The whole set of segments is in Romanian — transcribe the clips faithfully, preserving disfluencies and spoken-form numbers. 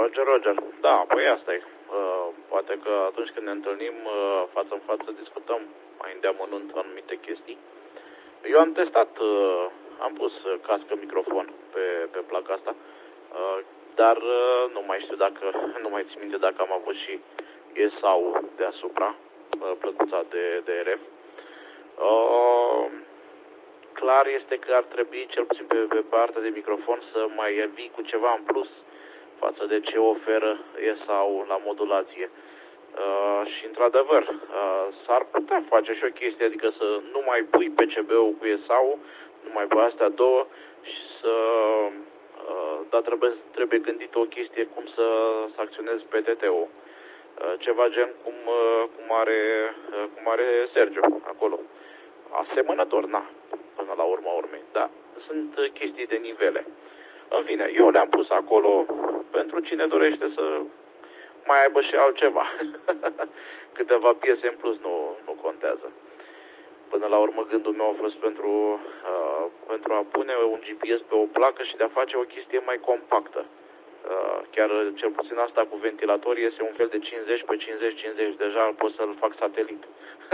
Roger, Roger. Da, păi asta e. Uh, poate că atunci când ne întâlnim uh, față în față discutăm mai îndeamănunt anumite chestii. Eu am testat, uh, am pus uh, cască microfon pe, pe placa asta, uh, dar uh, nu mai știu dacă, nu mai țin minte dacă am avut și E S A-ul deasupra, uh, plăcuța de, de R F. Uh, clar este că ar trebui, cel puțin pe, pe partea de microfon, să mai vii cu ceva în plus față de ce oferă E S A-ul la modulație. Uh, și într-adevăr, uh, s-ar putea face și o chestie, adică să nu mai pui P C B-ul cu E S A-ul, nu mai pui astea două și să... Uh, dar trebuie, trebuie gândit o chestie cum să, să acționezi P T T-ul. Uh, ceva gen cum, uh, cum, are, uh, cum are Sergio acolo. Asemănător, na, până la urma urmei, da, sunt uh, chestii de nivele. În fine, eu le-am pus acolo pentru cine dorește să mai aibă și altceva. Câteva piese în plus nu, nu contează. Până la urmă gândul meu a fost pentru, uh, pentru a pune un G P S pe o placă și de a face o chestie mai compactă. Uh, chiar cel puțin asta cu ventilator este un fel de cincizeci pe cincizeci cincizeci, deja pot să-l fac satelit.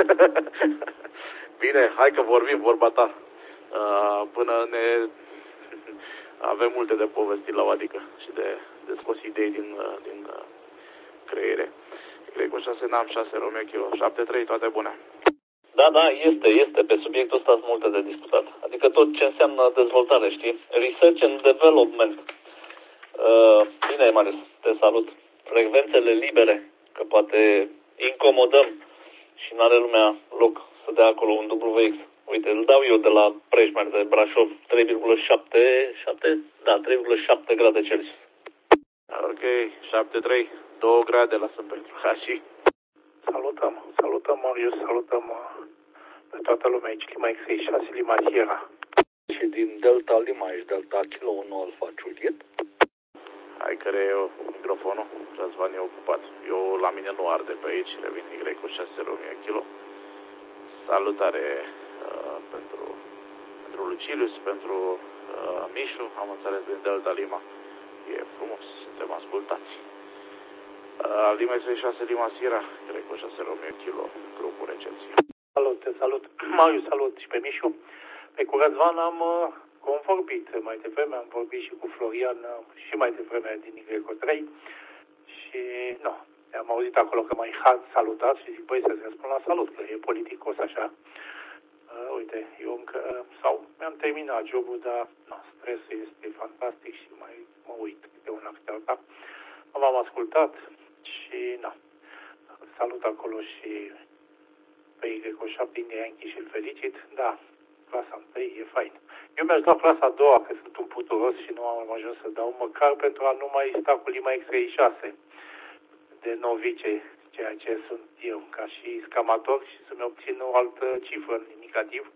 Bine, hai că vorbim vorba ta. Uh, până ne... avem multe de povestit la o adică și de, de scos idei din, din creiere. Greco șase N A M șase Romeo Kilo șapte trei, toate bune. Da, da, este, este. Pe subiectul ăsta sunt multe de discutat. Adică tot ce înseamnă dezvoltare, știi? Research and development. Uh, bine, Marius, te salut. Frecvențele libere, că poate incomodăm și n-are lumea loc să dea acolo un W X. Uite, îl dau eu de la Preșmar de Brașov, trei virgulă șapte, da, trei virgulă șapte grade Celsius. Ok, șapte trei, două grade lasă pentru Hashi. Salutăm, salutăm Marius, salutăm pe toată lumea aici, Lima X șase, Lima Sierra. Și din Delta Lima ești Delta Kilo unu Alfa Juliet? Hai că eu microfonul, Răzvan e ocupat. Eu la mine nu arde pe aici, revin Y cu șase Romeo Kilo. Salutare uh, pentru, pentru Lucilius, pentru uh, Mișu, am înțeles din Delta Lima. E frumos, suntem ascultați. Uh, Lima X șase, Lima Sierra, Y cu șase Romeo Kilo, grupul recepție. Salut, te salut. Marius, salut și pe Mișu. Pe cu Răzvan am uh, convorbit mai devreme, am vorbit și cu Florian uh, și mai devreme din Y trei și nu, am auzit acolo că mai hard salutat și zic, băi, să-ți răspund la salut, că e politicos așa. Uh, uite, eu încă, uh, sau mi-am terminat jobul, dar no, stresul este fantastic și mai mă uit de una câte alta. M-am ascultat și na, salut acolo și pe Y șapte din Yankee și îl felicit. Da, clasa întâi e fain. Eu mi-aș da clasa a doua, că sunt un puturos și nu am ajuns să dau, măcar pentru a nu mai sta cu Lima X șase de novice, ceea ce sunt eu, ca și scamator și să-mi obțin o altă cifră indicativ.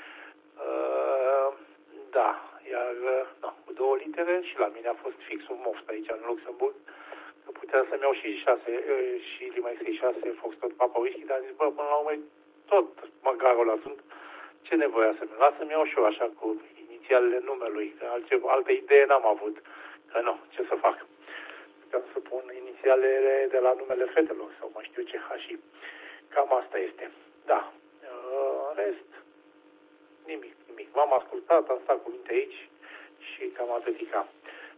Uh, da, iar no, cu două litere și la mine a fost fix un moft aici în Luxemburg. Că puteam să-mi iau și șase și Lima X șase Foxtrot Papa Whisky, dar am zis, bă, până la urmă tot măgarul ăla sunt. Ce nevoie să-mi las să-mi iau și eu așa cu inițialele numelui, că altceva, altă idee n-am avut. Că nu, ce să fac? Puteam să pun inițialele de la numele fetelor sau mai știu ce hași. Cam asta este. Da. În rest, nimic, nimic. M-am ascultat, am stat cu minte aici și cam atâtica.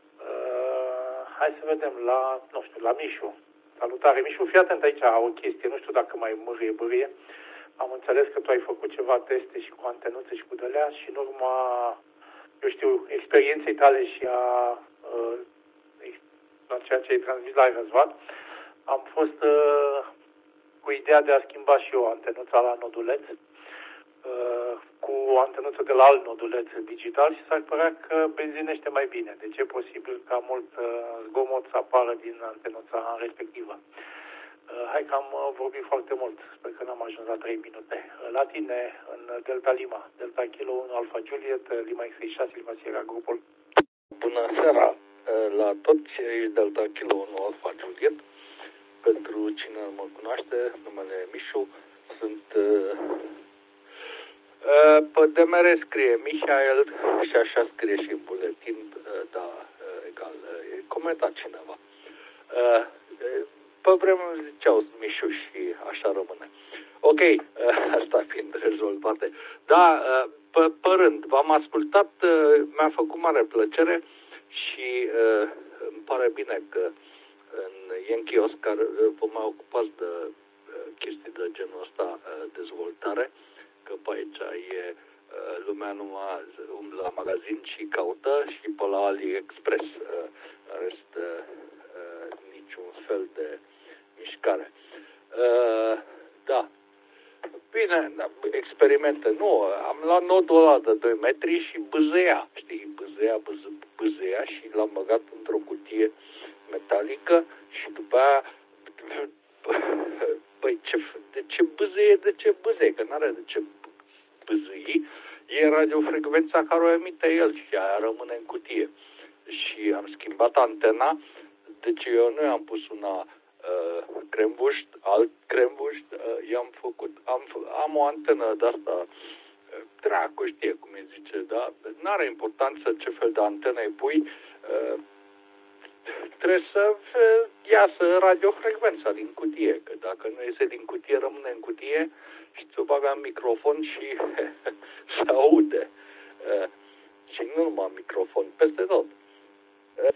Uh, hai să vedem la, nu știu, la Mișu. Salutare. Mișu, fii atent aici, o chestie, nu știu dacă mai mârie, bârie. Am înțeles că tu ai făcut ceva teste și cu antenuțe și cu dălea și în urma, eu știu, experienței tale și a, uh, a ceea ce ai transmis la Răzvan, am fost uh, cu ideea de a schimba și eu antenuța la noduleț uh, cu o antenuță de la alt noduleț digital și s-ar părea că benzinește mai bine. Deci e posibil ca mult uh, zgomot să apară din antenuța respectivă. Uh, hai că am uh, vorbit foarte mult. Sper că n-am ajuns la trei minute. Uh, la tine, în Delta Lima, Delta Kilo unu Alfa Juliet, uh, Lima X șase, Lima Sierra, grupul. Bună seara! Uh, la toți aici Delta Kilo unu Alfa Juliet. Pentru cine mă cunoaște, numele Mișu, sunt... Uh, uh, pe D M R scrie Mihail și așa scrie și în buletin, uh, da, uh, egal, uh, e comentat cineva. Pe vremuri ziceau Mișu și așa rămâne. Ok, asta fiind rezolvate. Da, pe, pe rând, v-am ascultat, mi-a făcut mare plăcere și îmi pare bine că în Yankee Oscar vă mai ocupați de chestii de genul ăsta, dezvoltare, că pe aici e lumea numai umblă la magazin și caută și pe la AliExpress. În rest, niciun fel de mișcare. Da. Bine, experimente. Nu, am luat nodul ăla de doi metri și bâzăia, știi, bâzăia, bâzăia și l-am băgat într-o cutie metalică și după aia păi ce, de ce bâzăie, de ce bâzăie, că n-are de ce bâzâi, e radiofrecvența care o emite el și aia rămâne în cutie. Și am schimbat antena, deci eu nu i-am pus una uh, crembușt, alt crembușt, uh, i-am făcut, am, am o antenă de-asta, uh, dracu știe cum îi zice, dar n-are importanță ce fel de antenă îi pui, uh, trebuie să iasă radiofrecvența din cutie, că dacă nu iese din cutie, rămâne în cutie și ți-o bagă în microfon și se aude. Uh, și nu numai microfon, peste tot. Uh,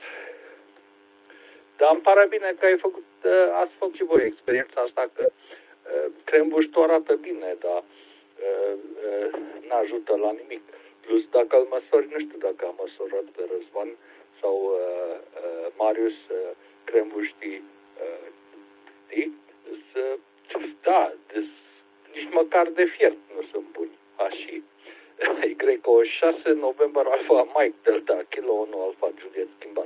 dar îmi pare bine că ai făcut, uh, ați făcut și voi experiența asta, că uh, crembuștul arată bine, dar uh, uh, n-ajută la nimic. Plus, dacă îl măsori, nu știu dacă am măsorat pe Răzvan sau uh, uh, Marius uh, crembuștii, uh, știi? Să, da, des, nici măcar de fiert nu sunt buni. Așa. Y O șase November Alpha Mike Delta Kilo unu Alpha Juliet schimbat.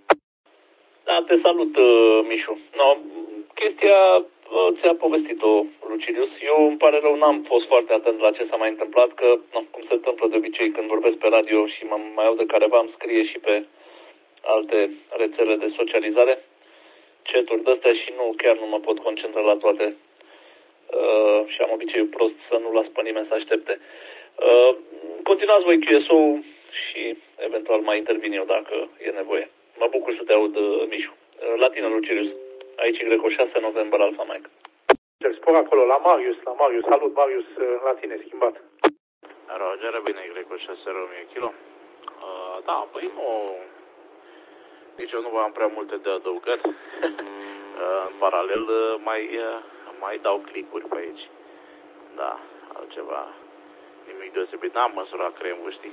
Da, te salut, uh, Mișu. No, chestia uh, ți-a povestit-o, Lucilius. Eu, îmi pare rău, n-am fost foarte atent la ce s-a mai întâmplat, că, no, cum se întâmplă de obicei când vorbesc pe radio și mă mai aud de careva, îmi scrie și pe alte rețele de socializare, chat-uri de-astea și nu, chiar nu mă pot concentra la toate. Uh, și am obiceiul prost să nu las pe nimeni să aștepte. Uh, continuați voi Q S O și eventual mai intervin eu dacă e nevoie. Mă bucur să te aud, Mișu. La tine, Lucilius. Aici Y O șase November Alpha Mike. Te spun acolo, la Marius, la Marius. Salut, Marius, la tine, schimbat. Roger, bine, Y O șase Romeo Kilo. Uh, da, păi nu... Nici eu nu am prea multe de adăugat. uh, în paralel, mai, uh, mai dau clicuri pe aici. Da, altceva... Nimic deosebit, n-am măsurat cremul, știi?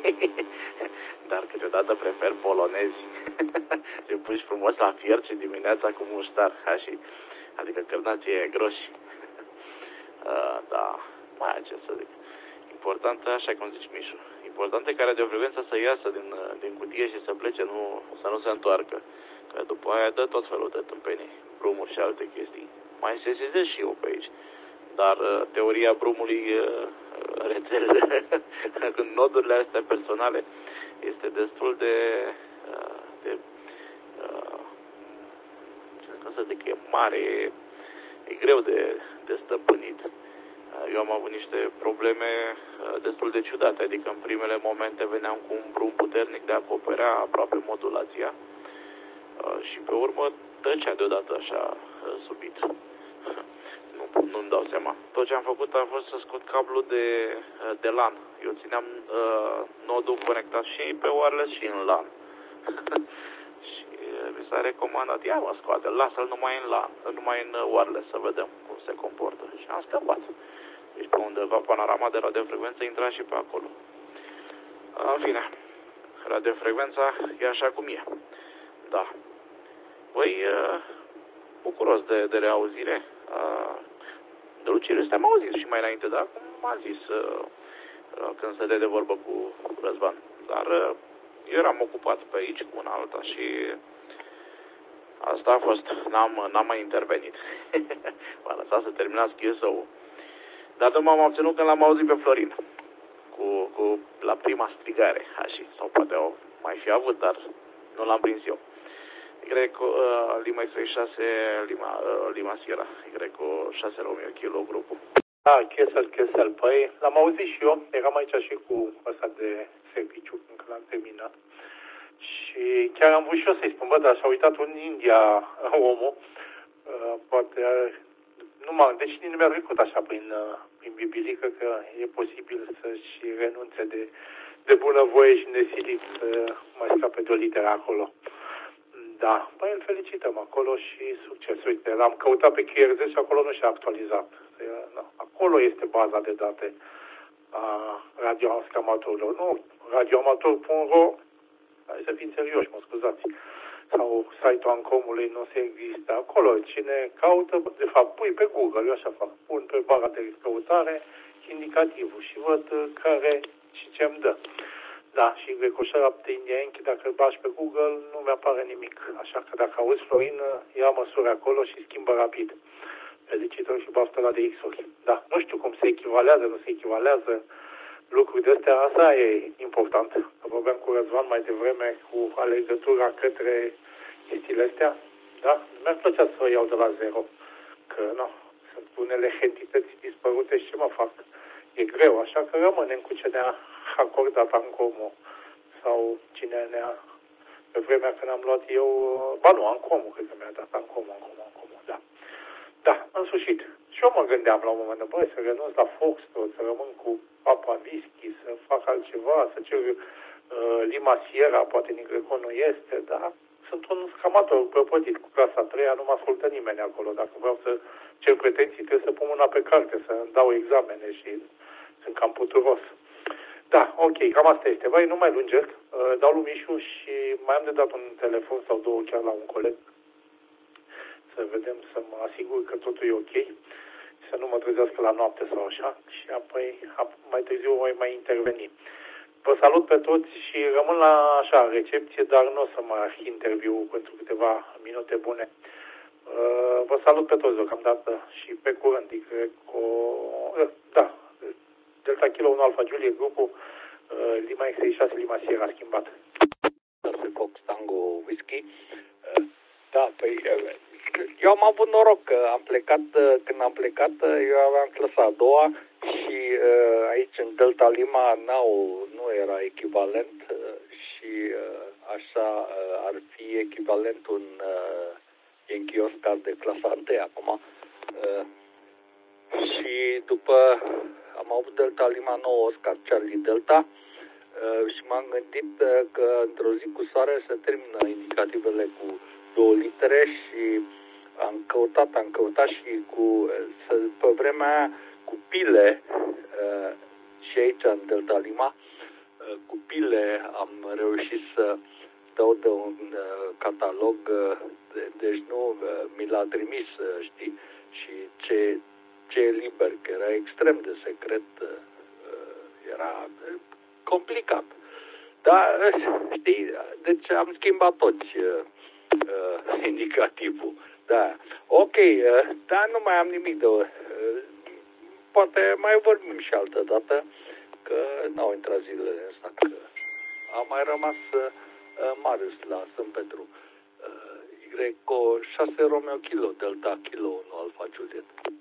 Dar câteodată prefer polonezi. Se puși frumos la fiert și dimineața cu muștar, și, adică cărnații e groși. uh, da, mai ce să zic. Important, așa cum zici, Mișu, important e ca radiofrecvența să iasă din, din cutie și să plece, nu, să nu se întoarcă. Că după aia dă tot felul de tâmpenii, brumuri și alte chestii. Mai sesizez și eu pe aici. Dar uh, teoria brumului, uh, rețelele, când nodurile astea personale, este destul de, uh, de uh, cum să zic, e mare, e, e greu de, de stăpânit. Uh, eu am avut niște probleme uh, destul de ciudate, adică în primele momente veneam cu un brum puternic de a acoperea aproape modulația uh, și pe urmă tăcea deodată așa uh, subit. Nu, nu-mi dau seama. Tot ce am făcut a fost să scot cablul de, de LAN. Eu țineam uh, nodul conectat și pe wireless și în LAN. Și mi s-a recomandat, ia mă scoate, lasă-l numai în LAN, numai în wireless să vedem cum se comportă. Și am scăpat. Deci pe undeva panorama de radiofrecvență intra și pe acolo. În fine, radiofrecvența e așa cum e. Da. Păi, uh, bucuros de, de reauzire. Uh, de Lucilius te-am auzit și mai înainte, dar cum m-a zis uh, uh, când stătea de vorbă cu Răzvan. Dar uh, eu eram ocupat pe aici cu una alta și asta a fost. N-am, n-am mai intervenit. M-a lăsat să terminați Q S O-ul. Dar nu m-am obținut când l-am auzit pe Florin. Cu, cu la prima strigare, așa. Sau poate o mai fi avut, dar nu l-am prins eu. Greco, uh, Lima X șase, Lima, uh, Lima Sierra, Greco șase Romeo Kilo, grupul. Da, Chesel, Chesel. Păi, l-am auzit și eu. Eram aici și cu ăsta de serviciu când l-am terminat. Și chiar am vrut și eu să-i spun, bă, dar și-a uitat în India omul. Uh, poate, uh, nu m-am, deci nu mi-a trecut așa prin, uh, prin bibilică că e posibil să-și renunțe de, de bunăvoie și nesilit să mai scape de o literă acolo. Da, păi îl felicităm acolo și succes. Uite, l-am căutat pe Q R Z și acolo nu și-a actualizat. Acolo este baza de date a radioamatorilor. Nu, radioamator punct ro, hai să fim serioși, mă scuzați, sau site-ul Ancomului nu se există. Acolo, cine caută, de fapt, pui pe Google, eu așa fac, pun pe bara de căutare indicativul și văd care și ce îmi dă. Da, și Grecoșa Lapte Indienchi, dacă îl bași pe Google, nu mi-apare nimic. Așa că dacă auzi Florin, ia măsuri acolo și schimbă rapid. Felicitări și baftă la de X-uri. Da, nu știu cum se echivalează, nu se echivalează lucruri de astea. Asta e important. Că vorbeam cu Răzvan mai devreme cu alegătura către chestiile astea. Da, mi-ar plăcea să o iau de la zero. Că, nu, sunt unele entități dispărute și ce mă fac? E greu, așa că rămânem cu ce ne-a acordat Ancomo sau cine ne-a, pe vremea când am luat eu, ba nu, Ancomo, cred că mi-a dat Ancomo, Ancomo, Ancomo, da. Da, în sfârșit. Și eu mă gândeam la un moment dat, băi, să renunț la Foxtrot, să rămân cu apa whisky, să fac altceva, să cer uh, Lima Sierra, poate nici Greco nu este, dar sunt un scamator prăpătit cu clasa a treia, nu mă ascultă nimeni acolo. Dacă vreau să cer pretenții, trebuie să pun mâna pe carte, să dau examene și sunt cam puturos. Da, ok, cam asta este. Vai, nu mai lungesc, uh, dau lui Mișu și mai am de dat un telefon sau două chiar la un coleg să vedem, să mă asigur că totul e ok, să nu mă trezească la noapte sau așa și apoi mai târziu voi mai interveni. Vă salut pe toți și rămân la așa recepție, dar nu o să mă interviu pentru câteva minute bune. Uh, vă salut pe toți deocamdată și pe curând, cred că, uh, da, Delta Kilo unu Alfa Julie, grupul uh, Lima X șase Lima Sierra a schimbat. Fox Tango Whisky. Uh, da, păi eu am avut noroc că am plecat, când am plecat, eu aveam clasa a doua și uh, aici în Delta Lima n-au, nu era echivalent uh, și uh, așa uh, ar fi echivalentul în, uh, în chioscar de clasa întâi acum. Uh, și după am avut Delta Lima nouă Oscar Charlie Delta uh, și m-am gândit uh, că într-o zi cu soare se termină indicativele cu două litere și am căutat, am căutat și cu, pe vremea aia, cu pile, și aici în Delta Lima, cu pile am reușit să dau de un catalog, deci nu, mi l-a trimis, știi, și ce, ce e liber, că era extrem de secret, era complicat. Dar, știi, deci am schimbat toți indicativul. Da, ok, dar nu mai am nimic de... Poate mai vorbim și altă dată, că n-au intrat zilele astea, că a mai rămas Marius la Sfânt Petru. Y șase Romeo Kilo, Delta Kilo unu Alfa Juliet.